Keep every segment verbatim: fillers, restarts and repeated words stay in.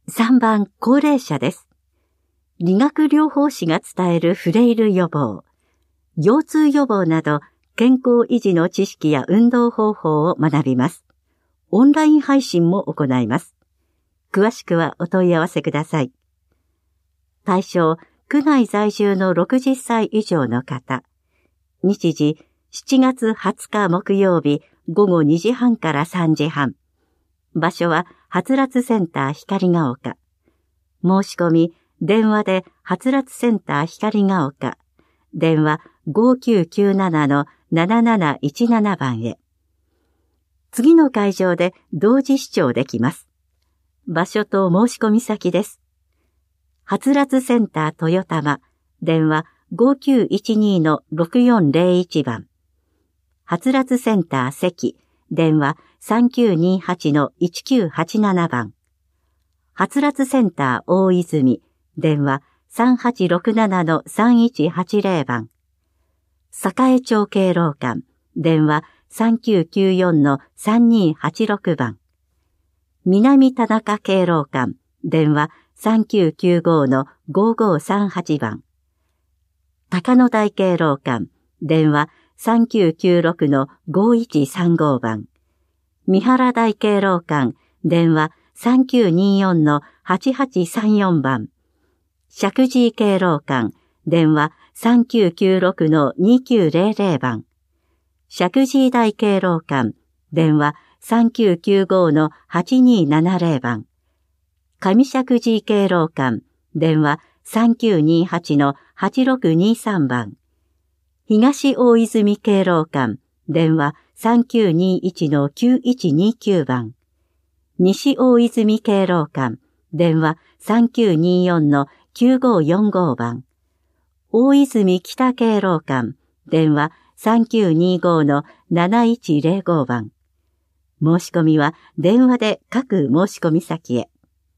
さんばん、高齢者です。理学療法士が伝えるフレイル予防、腰痛予防など健康維持の知識や運動方法を学びます。オンライン配信も行います。詳しくはお問い合わせください。対象、区内在住のろくじゅっさい以上の方。日時、しちがつはつか木曜日ごごにじはんからさんじはん。場所は、はつらつセンター光が丘。申し込み、電話ではつらつセンター光が丘。電話ごきゅうきゅうななのなななないちななばんへ。次の会場で同時視聴できます。場所と申し込み先です。はつらつセンター豊玉。電話ごきゅういちにのろくよんぜろいちばん。はつらつセンター関。電話さんきゅうにはちのいちきゅうはちななばん。はつらつセンター大泉。電話さんはちろくななのさんいちはちぜろばん。栄町敬老館。電話さんきゅうきゅうよんのさんにはちろくばん。南田中敬老館。電話さんきゅうきゅうごのごごさんはちばん。高野台敬老館。電話さんきゅうきゅうろくのごいちさんごばん。三原台敬老館。電話さんきゅうによんのはちはちさんよんばん。石神井敬老館。電話さんきゅうきゅうろくのにきゅうぜろぜろばん。石神井台敬老館。電話さんきゅうきゅうごのはちにななぜろばん。上石神井敬老館。電話さんきゅうにはちのはちろくにさんばん。東大泉敬老館。電話さんきゅうにいちのきゅういちにきゅうばん。西大泉敬老館。電話さんきゅうによんのきゅうごよんごばん。大泉北敬老館。電話さんきゅうにごのなないちぜろごばん。申し込みは電話で各申し込み先へ。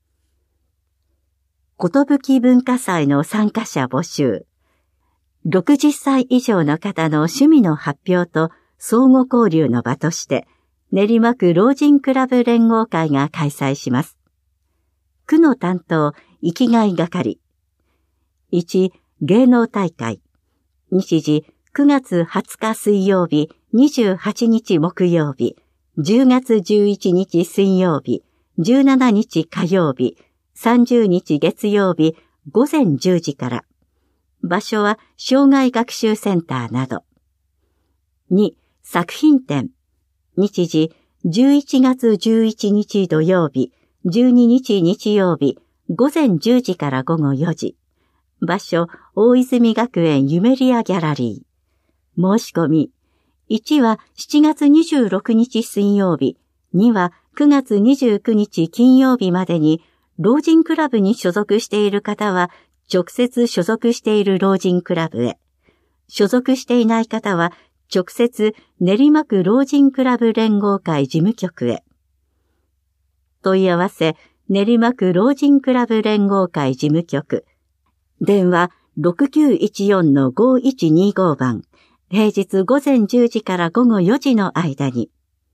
ことぶき文化祭の参加者募集。ろくじゅっさい以上の方の趣味の発表と相互交流の場として、練馬区老人クラブ連合会が開催します。区の担当、生きがい係。いち、芸能大会。日時、くがつはつか水曜日、にじゅうはちにち木曜日、じゅうがつじゅういちにち水曜日、じゅうしちにち火曜日、さんじゅうにち月曜日、ごぜんじゅうじから。場所は障害学習センターなど。に、作品展。日時、じゅういちがつじゅういちにち土曜日、じゅうににち日曜日、ごぜんじゅうじからごごよじ。場所、大泉学園ユメリアギャラリー。申し込み。いちはしちがつにじゅうろくにち水曜日、にはくがつにじゅうくにち金曜日までに、老人クラブに所属している方は、直接所属している老人クラブへ。所属していない方は、直接練馬区老人クラブ連合会事務局へ。問い合わせ、練馬区老人クラブ連合会事務局。電話ろくきゅういちよんのごいちにごばん。平日ごぜんじゅうじからごごよじの間に。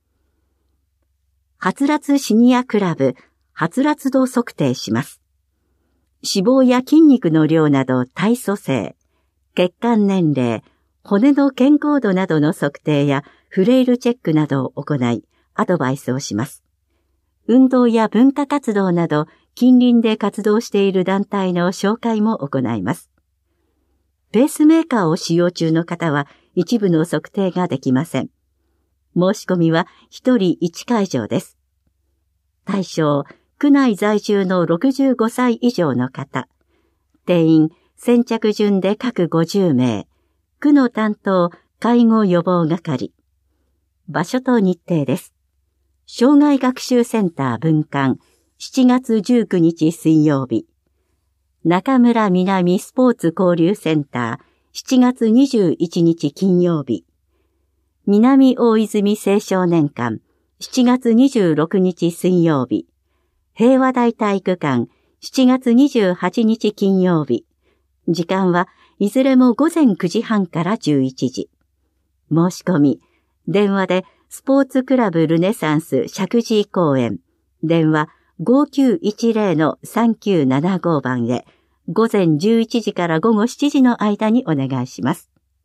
はつらつシニアクラブ、はつらつ度測定します。脂肪や筋肉の量など体組成、血管年齢、骨の健康度などの測定やフレイルチェックなどを行い、アドバイスをします。運動や文化活動など近隣で活動している団体の紹介も行います。ペースメーカーを使用中の方は一部の測定ができません。申し込みは一人一会場です。対象、区内在住のろくじゅうごさい以上の方。定員、先着順で各ごじゅうめい。区の担当、介護予防係。場所と日程です。障害学習センター分館、しちがつじゅうくにち水曜日。中村南スポーツ交流センター、しちがつにじゅういちにち金曜日。南大泉青少年館、しちがつにじゅうろくにち水曜日。平和台体育館、しちがつにじゅうはちにち金曜日。時間はいずれもごぜんくじはんからじゅういちじ。申し込み、電話でスポーツクラブルネサンス石神井公園。電話ごきゅういちゼロのさんきゅうななごばんへ午前じゅういちじから午後しちじの間にお願いします。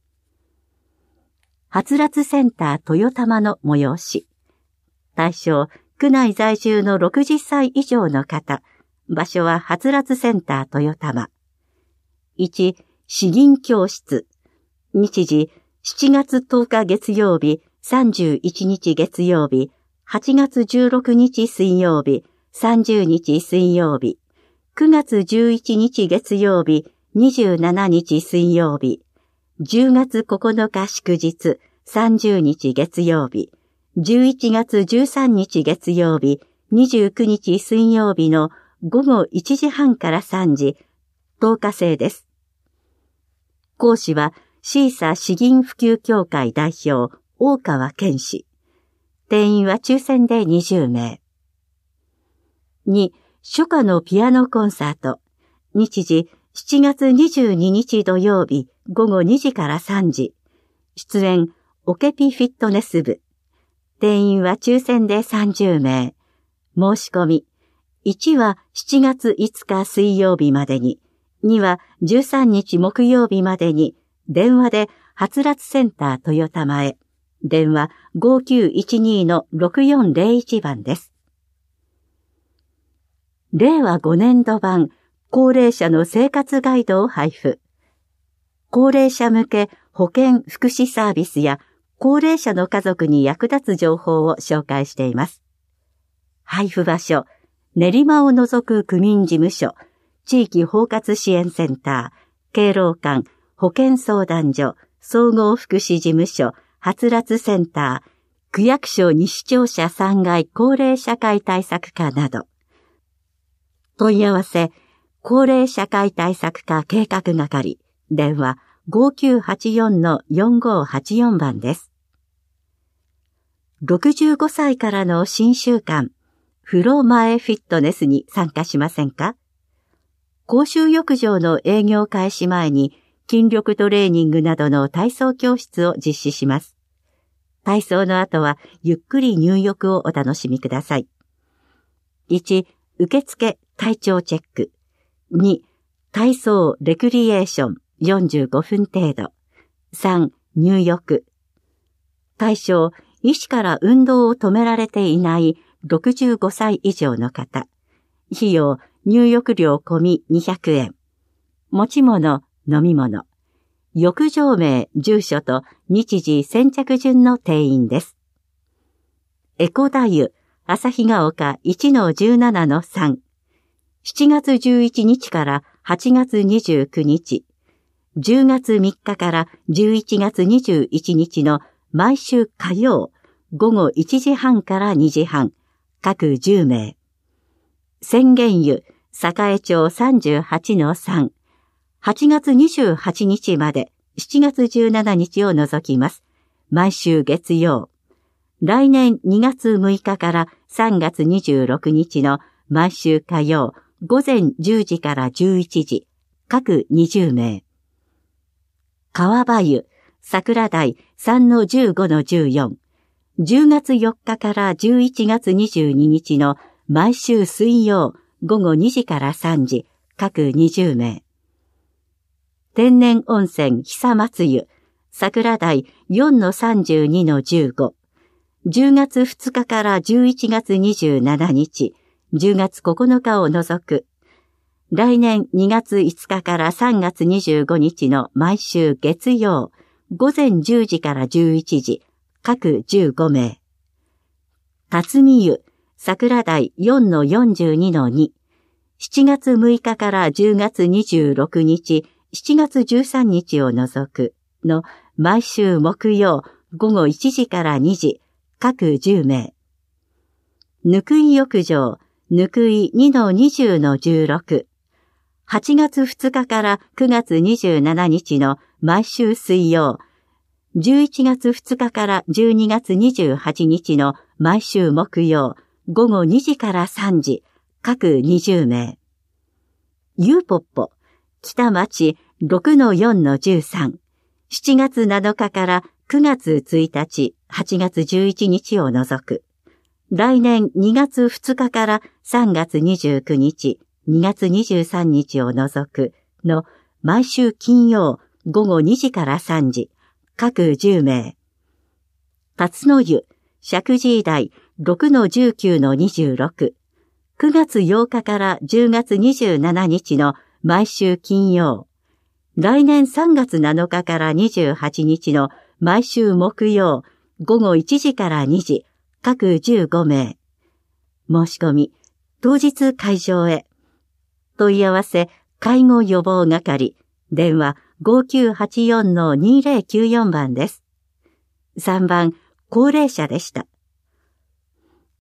はつらつセンター豊玉の催し。対象、区内在住のろくじゅっさい以上の方。場所ははつらつセンター豊玉。いち、詩吟教室。日時、しちがつとおか月曜日、さんじゅういちにち月曜日、はちがつじゅうろくにち水曜日、さんじゅうにち水曜日、くがつじゅういちにち月曜日、にじゅうしちにち水曜日、じゅうがつここのか祝日、さんじゅうにち月曜日、じゅういちがつじゅうさんにち月曜日、にじゅうくにち水曜日のごごいちじはんからさんじ、とおか制です。講師はシーサ詩吟普及協会代表、大川健氏。定員は抽選でにじゅうめい。に、初夏のピアノコンサート。日時、しちがつにじゅうににち土曜日、ごごにじからさんじ。出演、オケピフィットネス部。定員は抽選でさんじゅうめい。申し込み。いちはしちがついつか水曜日までに。にはじゅうさんにち木曜日までに。電話で、はつらつセンター豊玉へ。電話ごきゅういちにのろくよんゼロいちばんです。れいわごねんど版高齢者の生活ガイドを配布。高齢者向け保健福祉サービスや高齢者の家族に役立つ情報を紹介しています。配布場所、練馬を除く区民事務所、地域包括支援センター、敬老館、保健相談所、総合福祉事務所、はつらつセンター、区役所西庁舎さんがい高齢社会対策課など。問い合わせ、高齢社会対策課計画係、電話ごきゅうはちよんのよんごはちよんばんです。ろくじゅうごさいからの新習慣、風呂前フィットネスに参加しませんか？公衆浴場の営業開始前に筋力トレーニングなどの体操教室を実施します。体操の後はゆっくり入浴をお楽しみください。いち、受付体調チェック。に、体操レクリエーションよんじゅうごふん程度。さん、入浴。対象、医師から運動を止められていないろくじゅうごさい以上の方。費用、入浴料込みにひゃくえん。持ち物、飲み物。浴場名、住所と日時先着順の定員です。エコダ湯、旭ヶ丘 いちのじゅうななのさん。しちがつじゅういちにちからはちがつにじゅうくにち。じゅうがつみっかからじゅういちがつにじゅういちにちの毎週火曜、ごごいちじはんからにじはん、各じゅうめい。浅間湯、栄町 さんじゅうはちのさん。はちがつにじゅうはちにちまでしちがつじゅうしちにちを除きます。毎週月曜。来年にがつむいかからさんがつにじゅうろくにちの毎週火曜、ごぜんじゅうじからじゅういちじ、各にじゅうめい。川場湯、桜台 さんのじゅうごのじゅうよん。じゅうがつよっかからじゅういちがつにじゅうににちの毎週水曜、ごごにじからさんじ、各にじゅうめい。天然温泉久松湯、桜台 よんのさんじゅうにのじゅうご。じゅうがつふつかからじゅういちがつにじゅうしちにち、じゅうがつここのかを除く。来年にがついつかからさんがつにじゅうごにちの毎週月曜、ごぜんじゅうじからじゅういちじ、各じゅうごめい。辰巳湯、桜台 よんのよんじゅうにのに。しちがつむいかからじゅうがつにじゅうろくにち、しちがつじゅうさんにちを除くの毎週木曜、ごごいちじからにじ、各じゅうめい。ぬくい浴場、ぬくい にのにじゅうのじゅうろく。はちがつふつかからくがつにじゅうしちにちの毎週水曜、じゅういちがつふつかからじゅうにがつにじゅうはちにちの毎週木曜、ごごにじからさんじ、各にじゅうめい。ゆうぽっぽ、北町 ろくのよんのじゅうさん。しちがつなのかからくがつついたち、はちがつじゅういちにちを除く。 来年にがつふつかからさんがつにじゅうくにち、にがつにじゅうさんにちを除くの毎週金曜ごごにじからさんじ、各じゅうめい。辰の湯、石神井台 ろくのじゅうきゅうのにじゅうろく、くがつようかからじゅうがつにじゅうしちにちの毎週金曜、来年さんがつなのかからにじゅうはちにちの毎週木曜、ごごいちじからにじ、各じゅうごめい。申し込み、当日会場へ。問い合わせ、介護予防係、電話 ごきゅうはちよんのにぜろきゅうよん 番です。さんばん、高齢者でした。